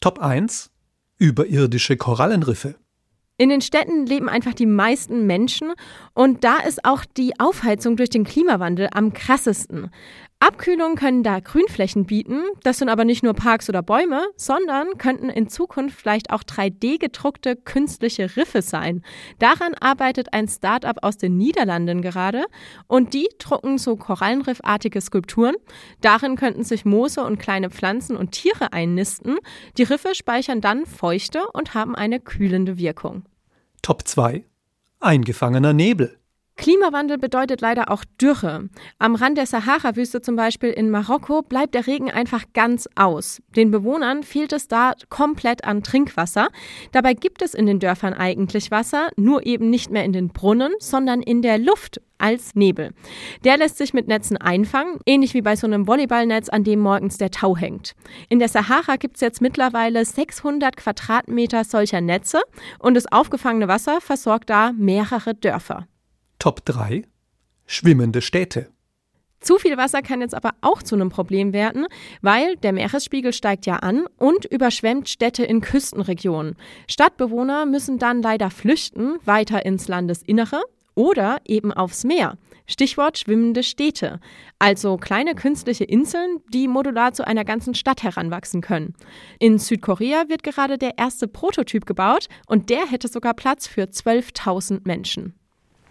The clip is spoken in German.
Top 1: Überirdische Korallenriffe. In den Städten leben einfach die meisten Menschen und da ist auch die Aufheizung durch den Klimawandel am krassesten. Abkühlung können da Grünflächen bieten, das sind aber nicht nur Parks oder Bäume, sondern könnten in Zukunft vielleicht auch 3D-gedruckte künstliche Riffe sein. Daran arbeitet ein Start-up aus den Niederlanden gerade und die drucken so korallenriffartige Skulpturen. Darin könnten sich Moose und kleine Pflanzen und Tiere einnisten. Die Riffe speichern dann Feuchte und haben eine kühlende Wirkung. Top 2: Eingefangener Nebel. Klimawandel bedeutet leider auch Dürre. Am Rand der Sahara-Wüste zum Beispiel in Marokko bleibt der Regen einfach ganz aus. Den Bewohnern fehlt es da komplett an Trinkwasser. Dabei gibt es in den Dörfern eigentlich Wasser, nur eben nicht mehr in den Brunnen, sondern in der Luft als Nebel. Der lässt sich mit Netzen einfangen, ähnlich wie bei so einem Volleyballnetz, an dem morgens der Tau hängt. In der Sahara gibt es jetzt mittlerweile 600 Quadratmeter solcher Netze und das aufgefangene Wasser versorgt da mehrere Dörfer. Top 3: Schwimmende Städte. Zu viel Wasser kann jetzt aber auch zu einem Problem werden, weil der Meeresspiegel steigt ja an und überschwemmt Städte in Küstenregionen. Stadtbewohner müssen dann leider flüchten, weiter ins Landesinnere oder eben aufs Meer. Stichwort schwimmende Städte, also kleine künstliche Inseln, die modular zu einer ganzen Stadt heranwachsen können. In Südkorea wird gerade der erste Prototyp gebaut und der hätte sogar Platz für 12.000 Menschen.